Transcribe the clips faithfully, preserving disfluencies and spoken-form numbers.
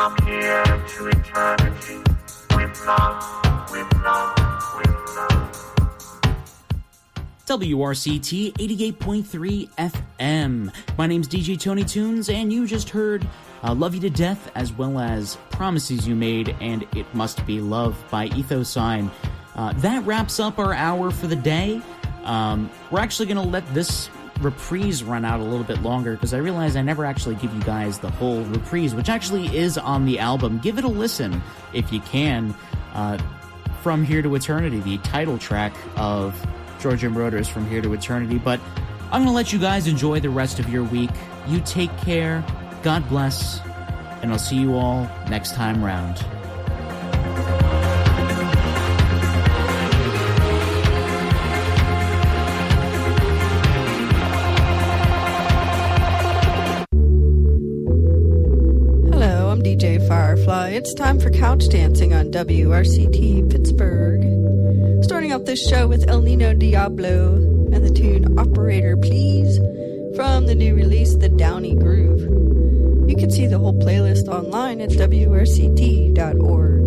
From here to eternity, with love, with love, with love. W R C T eighty-eight point three F M. My name's D J Tony Tunes, and you just heard uh, Love You to Death, as well as Promises You Made and It Must Be Love by Ethos Sign. Uh, that wraps up our hour for the day. Um, we're actually going to let this reprise run out a little bit longer, because I realize I never actually give you guys the whole reprise, which actually is on the album. Give it a listen if you can. Uh, From Here to Eternity, the title track of Georgia Moroder's From Here to Eternity. But I'm going to let you guys enjoy the rest of your week. You take care, God bless, and I'll see you all next time round. D J Firefly. It's time for couch dancing on W R C T Pittsburgh. Starting off this show with El Nino Diablo and the tune Operator Please from the new release The Downey Groove. You can see the whole playlist online at W R C T dot org.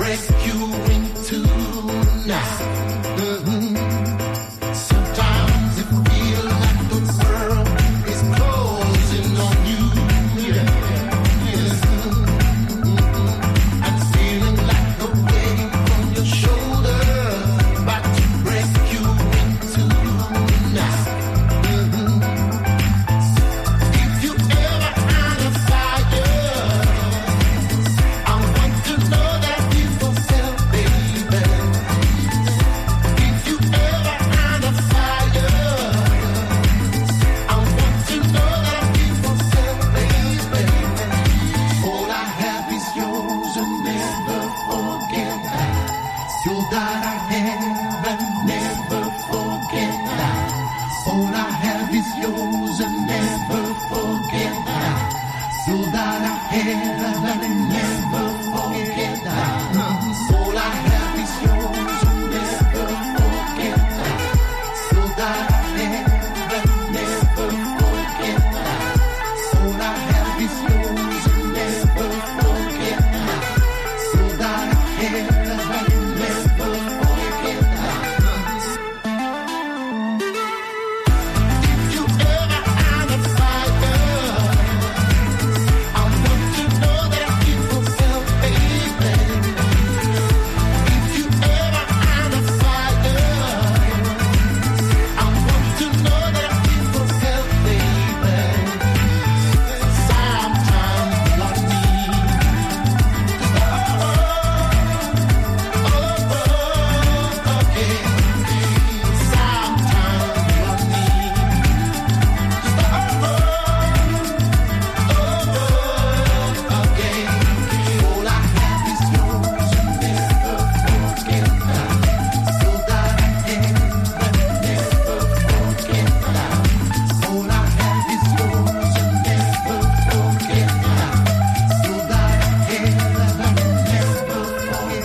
rescuing tonight. Mm-hmm. Sometimes it feels like the world is closing on you. Yeah. Yes. Mm-hmm. I'm feeling like the weight on your shoulders, about to rescue into tonight. Mm-hmm. If you ever under fire, I want to know that you fulfill, baby. If you ever under fire, I want to know that you fulfill, baby. All I have is yours and never forget that. You that I have and never forget that. All I have is yours and never forget that. You that I have and